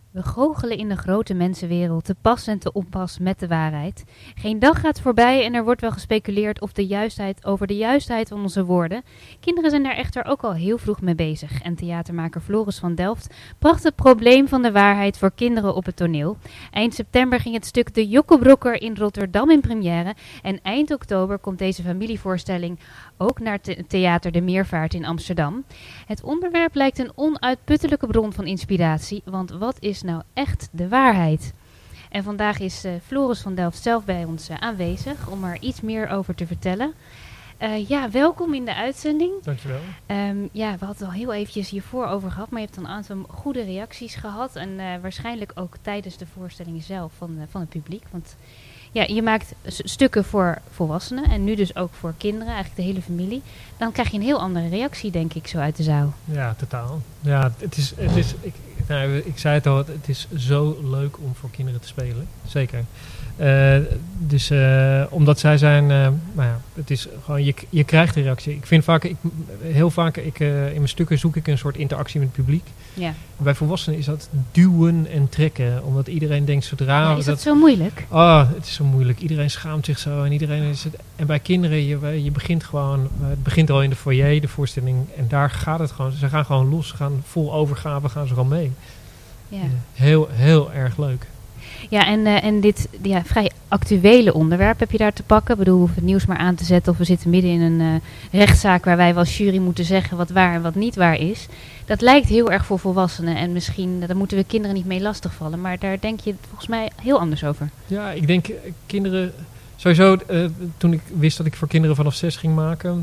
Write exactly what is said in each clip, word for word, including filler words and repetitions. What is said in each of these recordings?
We goochelen in de grote mensenwereld, te pas en te onpas met de waarheid. Geen dag gaat voorbij en er wordt wel gespeculeerd of de juistheid, over de juistheid van onze woorden. Kinderen zijn daar echter ook al heel vroeg mee bezig. En theatermaker Floris van Delft bracht het probleem van de waarheid voor kinderen op het toneel. Eind september ging het stuk De Jokkobrokker in Rotterdam in première. En eind oktober komt deze familievoorstelling ook naar het Theater de Meervaart in Amsterdam. Het onderwerp lijkt een onuitputtelijke bron van inspiratie, want wat is nou echt de waarheid? En vandaag is uh, Floris van Delft zelf bij ons uh, aanwezig om er iets meer over te vertellen. Uh, ja, welkom in de uitzending. Dankjewel. Um, ja, we hadden het al heel eventjes hiervoor over gehad, maar je hebt een aantal goede reacties gehad. En uh, waarschijnlijk ook tijdens de voorstelling zelf van, uh, van het publiek. Want ja, je maakt s- stukken voor volwassenen en nu dus ook voor kinderen, eigenlijk de hele familie. Dan krijg je een heel andere reactie, denk ik, zo uit de zaal. Ja, totaal. Ja, het is, het is, ik, nou, ik zei het al, het is zo leuk om voor kinderen te spelen. Zeker. Uh, dus uh, omdat zij zijn, uh, nou ja, het is gewoon, je, je krijgt een reactie. Ik vind vaak, ik, heel vaak, ik, uh, in mijn stukken zoek ik een soort interactie met het publiek. Ja. Bij volwassenen is dat duwen en trekken, omdat iedereen denkt zodra... Ja, is dat, dat zo moeilijk? Oh, het is zo moeilijk. Iedereen schaamt zich zo en iedereen is het. En bij kinderen, je, je begint gewoon, het begint al in de foyer, de voorstelling, en daar gaat het gewoon. Ze gaan gewoon los, ze gaan vol overgave, gaan ze gewoon mee. Ja, Ja, heel, heel erg leuk. ja en, uh, en dit ja, vrij actuele onderwerp heb je daar te pakken. Ik bedoel, we hoeven het nieuws maar aan te zetten of we zitten midden in een uh, rechtszaak waar wij als jury moeten zeggen wat waar en wat niet waar is. Dat lijkt heel erg voor volwassenen en misschien, daar moeten we kinderen niet mee lastigvallen, maar daar denk je volgens mij heel anders over. Ja, ik denk uh, kinderen, sowieso uh, toen ik wist dat ik voor kinderen vanaf zes ging maken,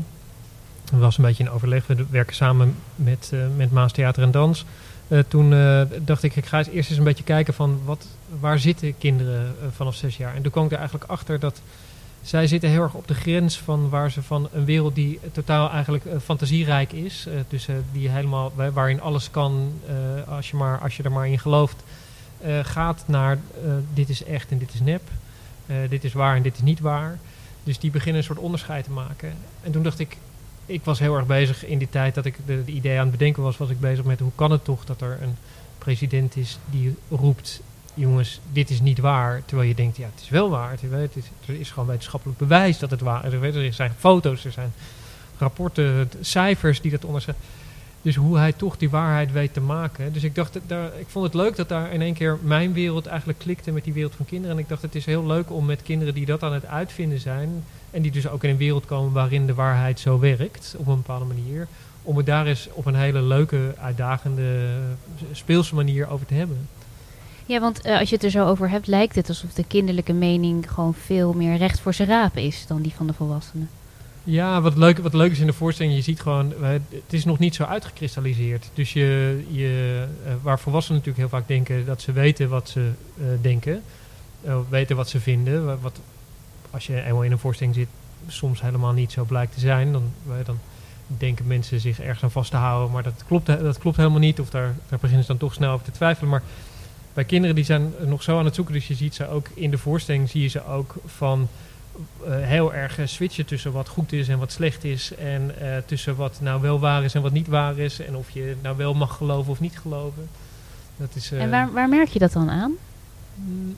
was een beetje in overleg. We werken samen met, uh, met Maas Theater en Dans. Uh, toen uh, dacht ik, ik ga eens eerst eens een beetje kijken van wat, waar zitten kinderen uh, vanaf zes jaar. En toen kwam ik er eigenlijk achter dat zij zitten heel erg op de grens van waar ze van een wereld die totaal eigenlijk uh, fantasierijk is. Uh, dus uh, die helemaal, waarin alles kan uh, als, je maar, als je er maar in gelooft. Uh, gaat naar uh, dit is echt en dit is nep. Uh, dit is waar en dit is niet waar. Dus die beginnen een soort onderscheid te maken. En toen dacht ik, ik was heel erg bezig in die tijd dat ik de, de idee aan het bedenken was, was ik bezig met hoe kan het toch dat er een president is die roept, jongens, dit is niet waar. Terwijl je denkt, ja, het is wel waar. Het is, er is gewoon wetenschappelijk bewijs dat het waar is. Er zijn foto's, er zijn rapporten, cijfers die dat onderscheiden. Dus hoe hij toch die waarheid weet te maken. Dus ik dacht, daar, ik vond het leuk dat daar in één keer mijn wereld eigenlijk klikte met die wereld van kinderen. En ik dacht, het is heel leuk om met kinderen die dat aan het uitvinden zijn, en die dus ook in een wereld komen waarin de waarheid zo werkt, op een bepaalde manier, om het daar eens op een hele leuke, uitdagende, speelse manier over te hebben. Ja, want uh, als je het er zo over hebt, lijkt het alsof de kinderlijke mening gewoon veel meer recht voor zijn rapen is dan die van de volwassenen. Ja, wat leuk, wat leuk is in de voorstelling, je ziet gewoon, uh, het is nog niet zo uitgekristalliseerd. Dus je, je, uh, waar volwassenen natuurlijk heel vaak denken dat ze weten wat ze uh, denken, uh, weten wat ze vinden. Wat, als je eenmaal in een voorstelling zit, soms helemaal niet zo blijkt te zijn. Dan, uh, dan denken mensen zich ergens aan vast te houden, maar dat klopt, dat klopt helemaal niet. Of daar, daar beginnen ze dan toch snel over te twijfelen. Maar bij kinderen die zijn nog zo aan het zoeken, dus je ziet ze ook in de voorstelling, zie je ze ook van Uh, heel erg uh, switchen tussen wat goed is en wat slecht is. En uh, tussen wat nou wel waar is en wat niet waar is. En of je nou wel mag geloven of niet geloven. Dat is, uh, en waar, waar merk je dat dan aan? Mm,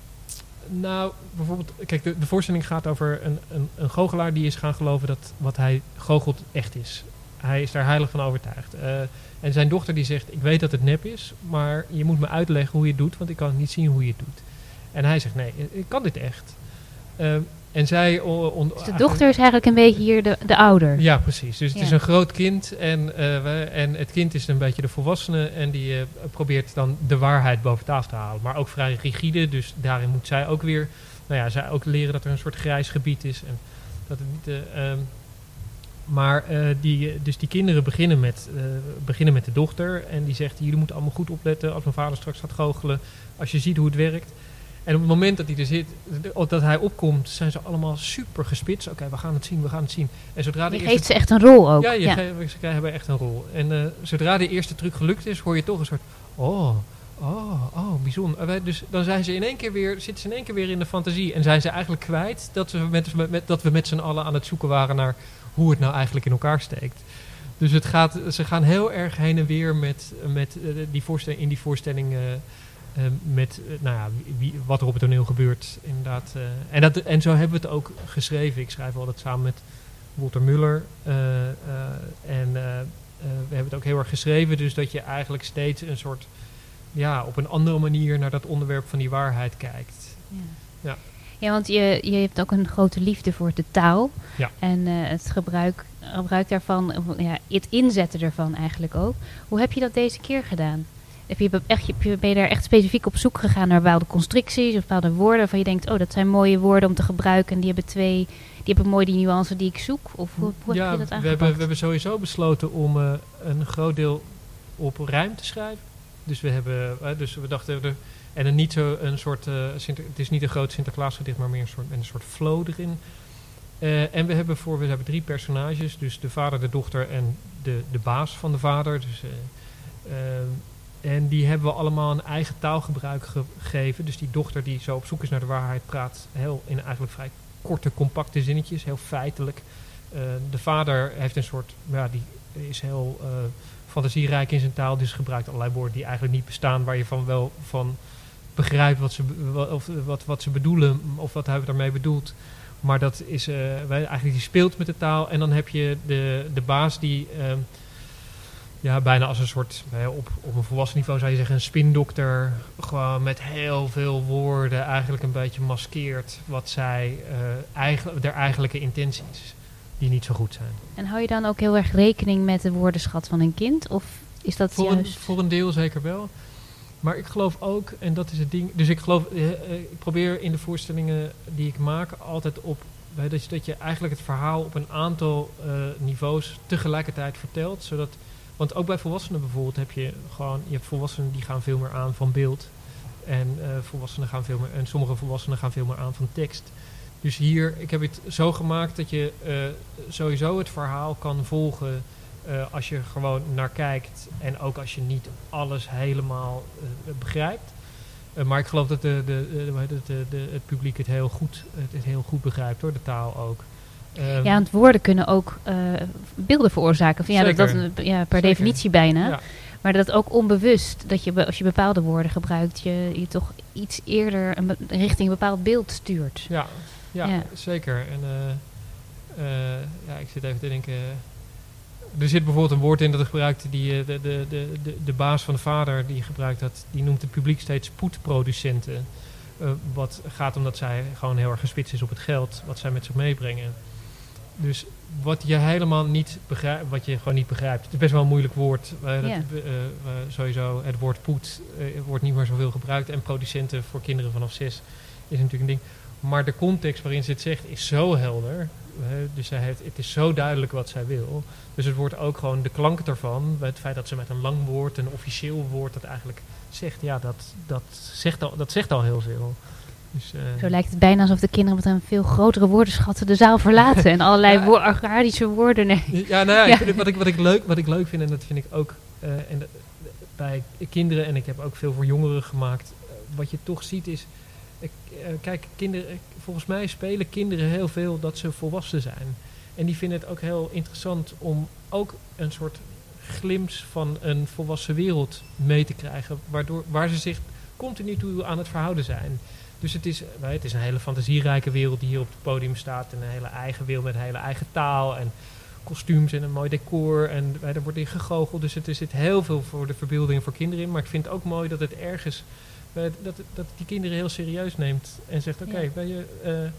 nou, bijvoorbeeld, kijk, de, de voorstelling gaat over een, een, een goochelaar die is gaan geloven dat wat hij goochelt echt is. Hij is daar heilig van overtuigd. Uh, en zijn dochter die zegt, ik weet dat het nep is, maar je moet me uitleggen hoe je het doet, want ik kan niet zien hoe je het doet. En hij zegt, nee, ik kan dit echt. Uh, En zij on, on, dus de dochter is eigenlijk een beetje hier de, de ouder. Ja, precies. Dus het ja. is een groot kind en, uh, we, en het kind is een beetje de volwassene en die uh, probeert dan de waarheid boven tafel te halen. Maar ook vrij rigide, dus daarin moet zij ook weer, nou ja, zij ook leren dat er een soort grijs gebied is. En dat het niet, uh, um, maar uh, die, dus die kinderen beginnen met, uh, beginnen met de dochter en die zegt, jullie moeten allemaal goed opletten als mijn vader straks gaat goochelen, als je ziet hoe het werkt. En op het moment dat hij er zit, dat hij opkomt, zijn ze allemaal super gespitst. Oké, okay, we gaan het zien, we gaan het zien. En zodra de je eerste geeft ze echt een rol ook. Ja, je ja. Ge- ze hebben echt een rol. En uh, zodra de eerste truc gelukt is, hoor je toch een soort, oh, oh, oh, bijzonder. Dus dan zijn ze in één keer weer, zitten ze in één keer weer in de fantasie. En zijn ze eigenlijk kwijt dat, ze met, met, dat we met z'n allen aan het zoeken waren naar hoe het nou eigenlijk in elkaar steekt. Dus het gaat, ze gaan heel erg heen en weer met, met uh, die voorstelling, in die voorstelling uh, Uh, met, uh, nou ja, wie, wie, wat er op het toneel gebeurt, inderdaad. Uh, en, dat, en zo hebben we het ook geschreven. Ik schrijf altijd samen met Walter Muller. Uh, uh, en uh, uh, we hebben het ook heel erg geschreven, dus dat je eigenlijk steeds een soort, ja, op een andere manier naar dat onderwerp van die waarheid kijkt. Ja, ja. ja want je, je hebt ook een grote liefde voor de taal. Ja. En uh, het gebruik, gebruik daarvan, ja, het inzetten ervan eigenlijk ook. Hoe heb je dat deze keer gedaan? Heb je echt, ben je daar echt specifiek op zoek gegaan naar bepaalde constructies of bepaalde woorden waarvan je denkt, oh, dat zijn mooie woorden om te gebruiken en die hebben twee, die hebben mooi die nuance die ik zoek? Of hoe, hoe ja, heb je dat aangepakt? We hebben, we hebben sowieso besloten om uh, een groot deel op rijm te schrijven. Dus we hebben, uh, dus we dachten, er, en een niet zo een soort, uh, Sinter, het is niet een groot Sinterklaasgedicht, maar meer een soort, een soort flow erin. Uh, en we hebben voor, we hebben drie personages, dus de vader, de dochter en de, de baas van de vader. Dus uh, uh, En die hebben we allemaal een eigen taalgebruik ge- gegeven. Dus die dochter die zo op zoek is naar de waarheid praat heel in eigenlijk vrij korte, compacte zinnetjes, heel feitelijk. Uh, de vader heeft een soort, ja, die is heel uh, fantasierijk in zijn taal, dus gebruikt allerlei woorden die eigenlijk niet bestaan, waar je van wel van begrijpt wat ze, be- of, wat, wat ze bedoelen of wat hij daarmee bedoelt. Maar dat is uh, eigenlijk die speelt met de taal. En dan heb je de, de baas die Uh, ja, bijna als een soort, op, op een volwassen niveau zou je zeggen, een spindokter. Gewoon met heel veel woorden eigenlijk een beetje maskeert wat zij, uh, eigenlijk, de eigenlijke intenties, die niet zo goed zijn. En hou je dan ook heel erg rekening met de woordenschat van een kind? Of is dat voor juist? Een, voor een deel zeker wel. Maar ik geloof ook, en dat is het ding, dus ik geloof, uh, uh, ik probeer in de voorstellingen die ik maak altijd op, uh, dat, je, dat je eigenlijk het verhaal op een aantal uh, niveaus tegelijkertijd vertelt, zodat. Want ook bij volwassenen bijvoorbeeld heb je gewoon, je hebt volwassenen die gaan veel meer aan van beeld. En, uh, volwassenen gaan veel meer, en sommige volwassenen gaan veel meer aan van tekst. Dus hier, ik heb het zo gemaakt dat je uh, sowieso het verhaal kan volgen uh, als je gewoon naar kijkt. En ook als je niet alles helemaal uh, begrijpt. Uh, maar ik geloof dat de, de, de, de, de, de, het publiek het heel goed, het, het heel goed begrijpt hoor, de taal ook. Um, ja, want woorden kunnen ook uh, beelden veroorzaken. Van, ja, dat, dat, ja, per Zeker. definitie bijna. Ja. Maar dat ook onbewust, dat je als je bepaalde woorden gebruikt, je, je toch iets eerder een be- richting een bepaald beeld stuurt. Ja, ja, ja. zeker. En uh, uh, ja, ik zit even te denken. Er zit bijvoorbeeld een woord in dat ik gebruikte, die uh, de, de, de, de, de baas van de vader die gebruikt dat, die noemt het publiek steeds poetproducenten. Uh, wat gaat omdat zij gewoon heel erg gespitst is op het geld, wat zij met zich meebrengen. Dus wat je helemaal niet begrijpt, wat je gewoon niet begrijpt. Het is best wel een moeilijk woord. Uh, dat, Ja. uh, uh, sowieso, het woord poet uh, wordt niet meer zoveel gebruikt. En producenten voor kinderen vanaf zes is natuurlijk een ding. Maar de context waarin ze het zegt is zo helder. Uh, dus zij heeft, het is zo duidelijk wat zij wil. Dus het wordt ook gewoon de klank daarvan. Het feit dat ze met een lang woord, een officieel woord, dat eigenlijk zegt, ja, dat, dat, zegt, al, dat zegt al heel veel. Dus, uh, Zo lijkt het bijna alsof de kinderen met een veel grotere woordenschat de zaal verlaten. En allerlei ja, wo- archaïsche woorden. Nee. Ja, nou ja, Ja. Ik vind het, wat, ik, wat, ik leuk, wat ik leuk vind, en dat vind ik ook uh, en de, de, bij kinderen, en ik heb ook veel voor jongeren gemaakt, uh, wat je toch ziet is, uh, kijk, kinderen, uh, volgens mij spelen kinderen heel veel dat ze volwassen zijn. En die vinden het ook heel interessant om ook een soort glimp van een volwassen wereld mee te krijgen, waardoor, waar ze zich continu toe aan het verhouden zijn. Dus het is, het is een hele fantasierijke wereld die hier op het podium staat. En een hele eigen wereld met een hele eigen taal. En kostuums en een mooi decor. En er wordt in gegoocheld. Dus het, er zit heel veel voor de verbeelding voor kinderen in. Maar ik vind het ook mooi dat het ergens, dat, dat die kinderen heel serieus neemt. En zegt, oké, okay, ben je... Uh, uh,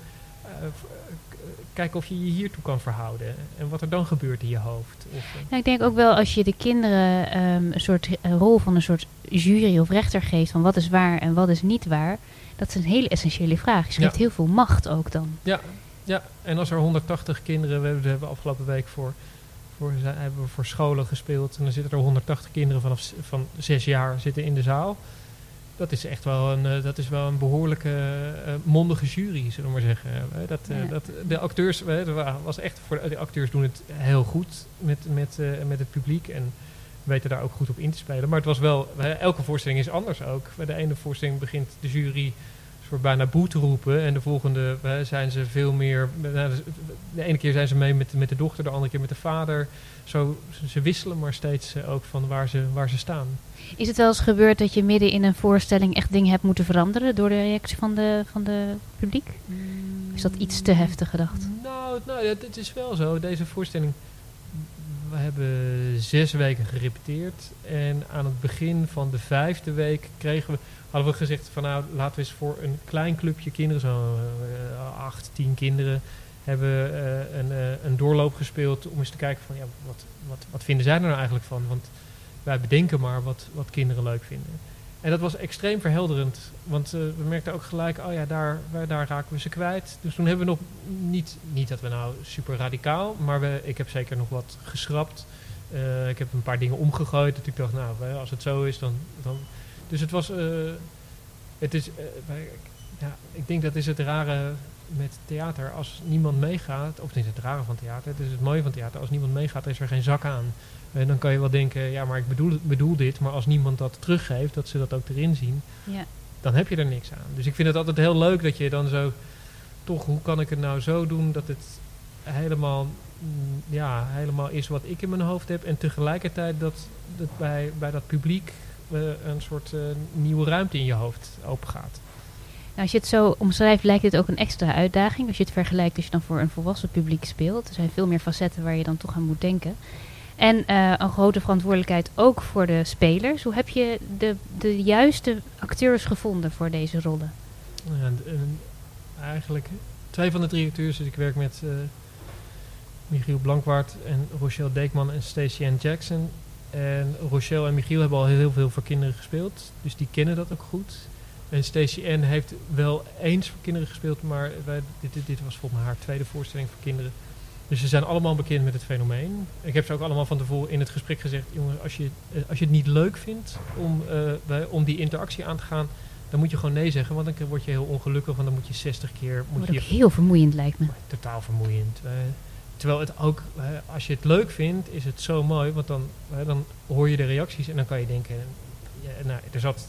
kijken of je je hiertoe kan verhouden. En wat er dan gebeurt in je hoofd. Of, uh. Nou, ik denk ook wel als je de kinderen um, een soort uh, rol van een soort jury of rechter geeft. Van wat is waar en wat is niet waar. Dat is een hele essentiële vraag. Je geeft Ja. heel veel macht ook dan. Ja, ja, en als er honderdtachtig kinderen, we hebben, we hebben afgelopen week voor, voor, hebben we voor scholen gespeeld. En dan zitten er honderdtachtig kinderen vanaf van zes jaar zitten in de zaal. Dat is echt wel een, uh, dat is wel een behoorlijke uh, mondige jury, zullen we maar zeggen. Uh, dat, uh, Ja. dat, de acteurs, uh, was echt voor de, de acteurs doen het heel goed met, met, uh, met het publiek. En weten daar ook goed op in te spelen. Maar het was wel, uh, elke voorstelling is anders ook. Bij de ene voorstelling begint de jury soort bijna boe te roepen. En de volgende uh, zijn ze veel meer... Nou, de ene keer zijn ze mee met, met de dochter, de andere keer met de vader. Zo, ze wisselen maar steeds uh, ook van waar ze, waar ze staan. Is het wel eens gebeurd dat je midden in een voorstelling echt dingen hebt moeten veranderen door de reactie van de, van de publiek? Is dat iets te heftig gedacht? Nou, nou het, het is wel zo. Deze voorstelling... We hebben zes weken gerepeteerd. En aan het begin van de vijfde week kregen we, hadden we gezegd van nou, laten we eens voor een klein clubje kinderen, zo uh, acht, tien kinderen, hebben uh, een, uh, een doorloop gespeeld om eens te kijken van ja, wat, wat, wat vinden zij er nou eigenlijk van? Want wij bedenken maar wat, wat kinderen leuk vinden. En dat was extreem verhelderend, want uh, we merkten ook gelijk, oh ja, daar, daar raken we ze kwijt. Dus toen hebben we nog niet, niet dat we nou super radicaal, maar we, ik heb zeker nog wat geschrapt. Uh, ik heb een paar dingen omgegooid, dat ik dacht, nou, als het zo is, dan... dan dus het was, uh, het is, uh, wij, ja, ik denk dat is het rare met theater. Als niemand meegaat, of het is het rare van theater, het is het mooie van theater, als niemand meegaat, is er geen zak aan. En dan kan je wel denken, ja, maar ik bedoel, bedoel dit, maar als niemand dat teruggeeft, dat ze dat ook erin zien, ja. Dan heb je er niks aan. Dus ik vind het altijd heel leuk dat je dan zo, toch, hoe kan ik het nou zo doen dat het helemaal, ja, helemaal is wat ik in mijn hoofd heb en tegelijkertijd dat, dat bij, bij dat publiek uh, een soort uh, nieuwe ruimte in je hoofd open gaat. Nou, als je het zo omschrijft, lijkt dit ook een extra uitdaging. Als je het vergelijkt, als je dan voor een volwassen publiek speelt. Er zijn veel meer facetten waar je dan toch aan moet denken. En uh, een grote verantwoordelijkheid ook voor de spelers. Hoe heb je de, de juiste acteurs gevonden voor deze rollen? Ja, en, en eigenlijk twee van de drie acteurs. Dus ik werk met uh, Michiel Blankwart en Rochelle Deekman en Stacey Ann Jackson. En Rochelle en Michiel hebben al heel veel voor kinderen gespeeld. Dus die kennen dat ook goed. En Stacey Ann heeft wel eens voor kinderen gespeeld, maar wij, dit, dit, dit was volgens mij haar tweede voorstelling voor kinderen. Dus ze zijn allemaal bekend met het fenomeen. Ik heb ze ook allemaal van tevoren in het gesprek gezegd, jongen, als je, als je het niet leuk vindt om, uh, bij, om die interactie aan te gaan, dan moet je gewoon nee zeggen, want dan word je heel ongelukkig, want dan moet je zestig keer... Moet Wordt je ook heel vermoeiend, lijkt me. Totaal vermoeiend. Uh, terwijl het ook, uh, als je het leuk vindt, is het zo mooi, want dan, uh, dan hoor je de reacties en dan kan je denken, ja, nou, er zat...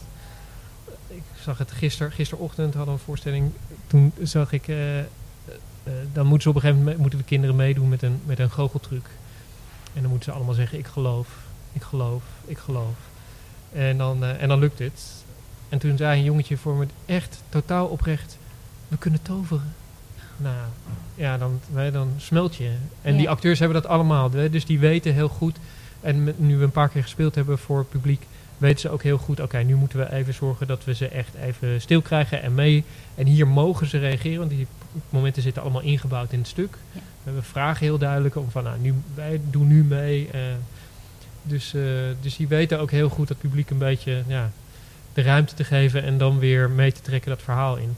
Ik zag het gister, gisterochtend, hadden we een voorstelling. Toen zag ik, uh, uh, dan moeten ze op een gegeven moment moeten de kinderen meedoen met een, met een goocheltruc. En dan moeten ze allemaal zeggen, ik geloof, ik geloof, ik geloof. En dan, uh, en dan lukt het. En toen zei een jongetje voor me echt totaal oprecht, we kunnen toveren. Nou, ja, dan, wij, dan smelt je. En ja. Die acteurs hebben dat allemaal. Hè? Dus die weten heel goed. En met, nu we een paar keer gespeeld hebben voor het publiek, weten ze ook heel goed, oké, okay, nu moeten we even zorgen dat we ze echt even stil krijgen en mee. En hier mogen ze reageren, want die momenten zitten allemaal ingebouwd in het stuk. Ja. We vragen heel duidelijk om van, nou, nu, wij doen nu mee. Uh, dus, uh, dus die weten ook heel goed dat publiek een beetje ja, de ruimte te geven en dan weer mee te trekken dat verhaal in.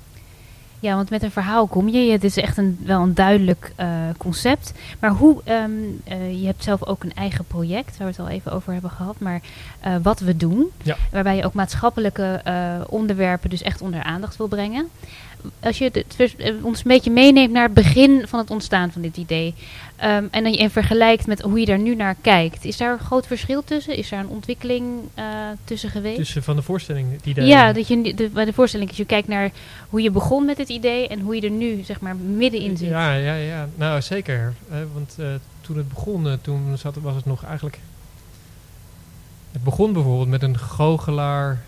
Ja, want met een verhaal kom je. Het is echt een, wel een duidelijk uh, concept. Maar hoe, um, uh, je hebt zelf ook een eigen project, waar we het al even over hebben gehad. Maar uh, wat we doen, ja. Waarbij je ook maatschappelijke uh, onderwerpen dus echt onder aandacht wil brengen. Als je het, uh, ons een beetje meeneemt naar het begin van het ontstaan van dit idee. Um, en dan je vergelijkt met hoe je daar nu naar kijkt. Is daar een groot verschil tussen? Is daar een ontwikkeling uh, tussen geweest? Tussen van de voorstelling, het idee? Ja, dat je de, bij de voorstelling, als je kijkt naar hoe je begon met het idee en hoe je er nu, zeg maar, middenin zit. Ja, ja, ja. Nou, zeker. Uh, want uh, toen het begon, uh, toen zat, was het nog eigenlijk... Het begon bijvoorbeeld met een goochelaar,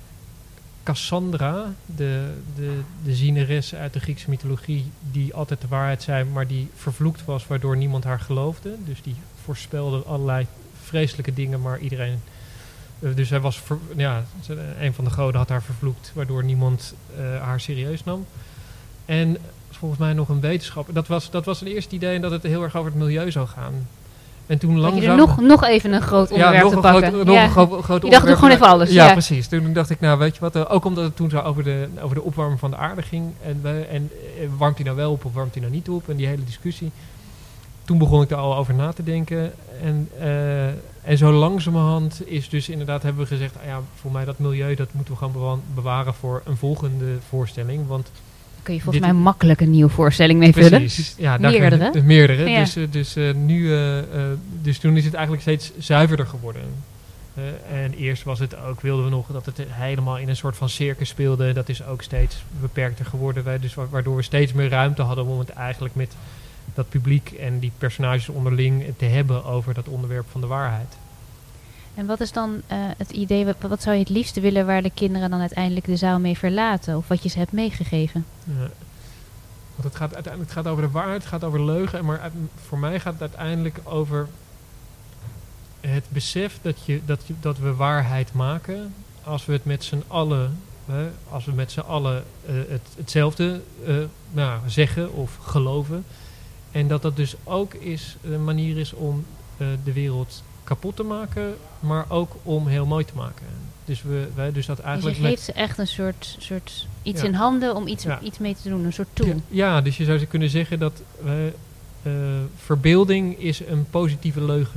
Cassandra, de, de, de zieneres uit de Griekse mythologie, die altijd de waarheid zei, maar die vervloekt was, waardoor niemand haar geloofde. Dus die voorspelde allerlei vreselijke dingen, maar iedereen... Uh, dus hij was, ver, ja, een van de goden had haar vervloekt, waardoor niemand uh, haar serieus nam. En volgens mij nog een wetenschap. Dat was, dat was het eerste idee en dat het heel erg over het milieu zou gaan. En toen langzaam... je er nog, nog even een groot onderwerp ja, nog te een pakken. Groot, nog ja. een gro- groot onderwerp. Je dacht nog gewoon even alles. Ja, ja, precies. Toen dacht ik, nou weet je wat, uh, ook omdat het toen zo over de, over de opwarming van de aarde ging. En, we, en uh, warmt hij nou wel op of warmt hij nou niet op? En die hele discussie. Toen begon ik er al over na te denken. En, uh, en zo langzamerhand is dus inderdaad, hebben we gezegd, ah ja, voor mij dat milieu, dat moeten we gewoon bewa- bewaren voor een volgende voorstelling. Want kun je volgens mij makkelijk een nieuwe voorstelling mee vullen. Precies. Ja, meerdere. Daar, meerdere. Ja. Dus, uh, dus, uh, nu, uh, uh, dus toen is het eigenlijk steeds zuiverder geworden. Uh, en eerst was het ook, wilden we nog dat het helemaal in een soort van circus speelde. Dat is ook steeds beperkter geworden. Wij, dus wa- waardoor we steeds meer ruimte hadden om het eigenlijk met dat publiek en die personages onderling te hebben over dat onderwerp van de waarheid. En wat is dan uh, het idee, wat, wat zou je het liefste willen waar de kinderen dan uiteindelijk de zaal mee verlaten? Of wat je ze hebt meegegeven? Uh, want het gaat uiteindelijk het gaat over de waarheid, het gaat over leugen. Maar uit, voor mij gaat het uiteindelijk over het besef dat, je, dat, je, dat we waarheid maken als we het met z'n allen, hè, als we met z'n allen uh, het, hetzelfde uh, nou, zeggen of geloven. En dat dat dus ook is, een manier is om uh, de wereld kapot te maken, maar ook om heel mooi te maken. Dus, we, wij, dus dat eigenlijk dus je geeft met, ze echt een soort, soort iets ja. in handen om iets, Ja. iets mee te doen, een soort tool. Ja, ja, dus je zou kunnen zeggen dat wij, uh, verbeelding is een positieve leugen.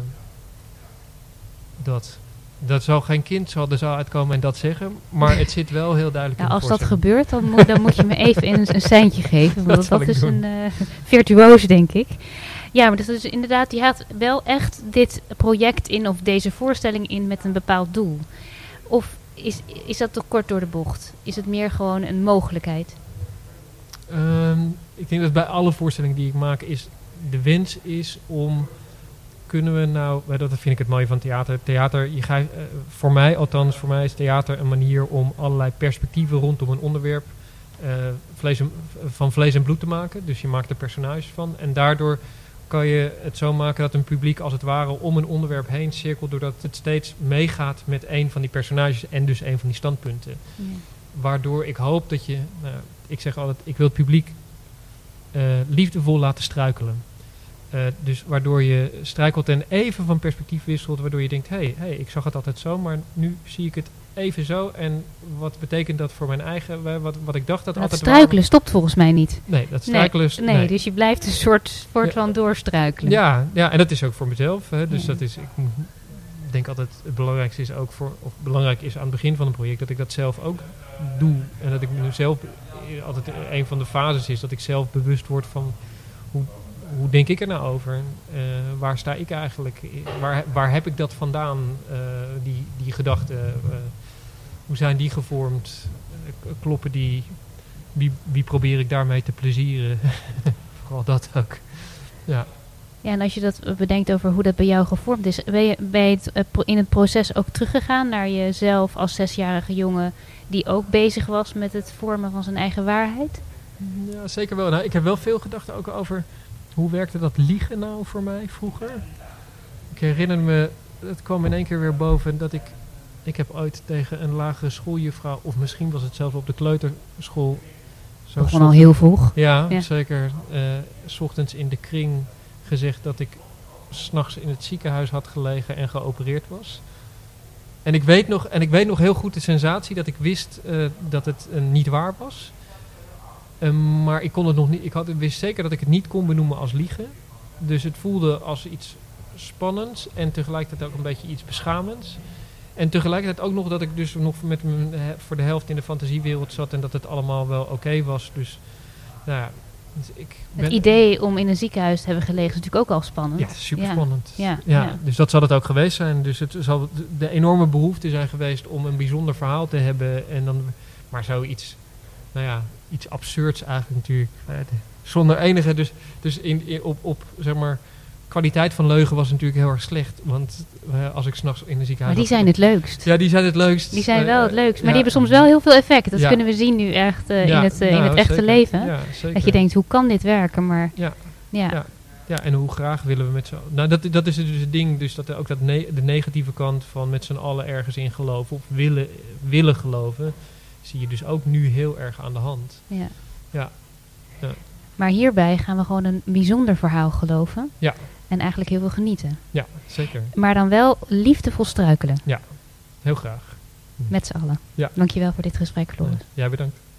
Dat. Dat zal geen kind zal er zal uitkomen en dat zeggen, maar het zit wel heel duidelijk Nou, in de als dat voorstelling. gebeurt, dan moet, dan moet je me even een, een seintje geven. Want Dat dat, zal dat ik is doen. een uh, virtuoos, denk ik. Ja, maar dus, dus inderdaad, je gaat wel echt dit project in of deze voorstelling in met een bepaald doel. Of is, is dat te kort door de bocht? Is het meer gewoon een mogelijkheid? Um, ik denk dat bij alle voorstellingen die ik maak, is de wens is om, kunnen we nou, dat vind ik het mooie van theater. Theater, je gaat, uh, voor mij althans, voor mij is theater een manier om allerlei perspectieven rondom een onderwerp uh, vlees en, van vlees en bloed te maken. Dus je maakt er personages van en daardoor kan je het zo maken dat een publiek als het ware om een onderwerp heen cirkelt, doordat het steeds meegaat met een van die personages en dus een van die standpunten. Ja. Waardoor ik hoop dat je, nou, ik zeg altijd, ik wil het publiek uh, liefdevol laten struikelen. Uh, dus waardoor je struikelt en even van perspectief wisselt, waardoor je denkt, hé, hey, hey, ik zag het altijd zo, maar nu zie ik het even zo. En wat betekent dat voor mijn eigen, wat, wat ik dacht dat Maar het altijd struikelen waar... stopt volgens mij niet. Nee, dat struikelen... Nee, nee, nee, dus je blijft een soort, soort Ja. van doorstruikelen. Ja, ja, en dat is ook voor mezelf. Hè, dus Ja. dat is, ik moet- denk altijd, het belangrijkste is ook voor, of belangrijk is aan het begin van een project, dat ik dat zelf ook doe. En dat ik nu zelf, eh, altijd een van de fases is, dat ik zelf bewust word van, hoe, hoe denk ik er nou over? Uh, waar sta ik eigenlijk? Waar, waar heb ik dat vandaan, uh, die, die gedachten? Uh, hoe zijn die gevormd? Uh, kloppen die? Wie, wie probeer ik daarmee te plezieren? Vooral dat ook. Ja. Ja, en als je dat bedenkt over hoe dat bij jou gevormd is, ben je, ben je het, uh, pro- in het proces ook teruggegaan naar jezelf als zesjarige jongen die ook bezig was met het vormen van zijn eigen waarheid? Ja, zeker wel. Nou, ik heb wel veel gedacht ook over hoe werkte dat liegen nou voor mij vroeger. Ik herinner me, het kwam in één keer weer boven dat ik, ik heb ooit tegen een lagere schooljuffrouw, of misschien was het zelfs op de kleuterschool. Zo Begon al heel vroeg. Ja, Ja. zeker. Uh, 's ochtends in de kring gezegd dat ik 's nachts in het ziekenhuis had gelegen en geopereerd was. En ik weet nog, en ik weet nog heel goed de sensatie dat ik wist uh, dat het uh, niet waar was. Uh, maar ik kon het nog niet. Ik had, wist zeker dat ik het niet kon benoemen als liegen. Dus het voelde als iets spannends en tegelijkertijd ook een beetje iets beschamends. En tegelijkertijd ook nog dat ik dus nog met mijn, he, voor de helft in de fantasiewereld zat en dat het allemaal wel oké okay was. Dus nou ja, dus ik ben Het idee om in een ziekenhuis te hebben gelegen is natuurlijk ook al spannend. ja, super spannend. Ja, ja, ja, ja. Dus dat zal het ook geweest zijn. Dus het zal de, de enorme behoefte zijn geweest om een bijzonder verhaal te hebben. En dan, maar zoiets, nou ja, iets absurds eigenlijk natuurlijk. Eh, de, zonder enige, dus, dus in, in, op, op, zeg maar, kwaliteit van leugen was natuurlijk heel erg slecht. Want uh, als ik 's nachts in een ziekenhuis... Maar die had- zijn het leukst. Ja, die zijn het leukst. Die zijn Uh, wel het leukst. Maar ja. die hebben soms wel heel veel effect. Dat Ja. kunnen we zien nu echt uh, Ja, in, het, uh, in nou, het echte zeker. leven. Ja, zeker. Dat je denkt, hoe kan dit werken? Maar Ja. ja. Ja. Ja, en hoe graag willen we met z'n allen... Nou, dat, dat is dus het ding. Dus dat er ook dat ne- de negatieve kant van met z'n allen ergens in geloven. Of willen, willen geloven. Zie je dus ook nu heel erg aan de hand. Ja. Ja. Ja. Maar hierbij gaan we gewoon een bijzonder verhaal geloven. Ja. En eigenlijk heel veel genieten. Ja, zeker. Maar dan wel liefdevol struikelen. Heel graag. Met z'n allen. Ja. Dankjewel voor dit gesprek, Floris. Ja, jij bedankt.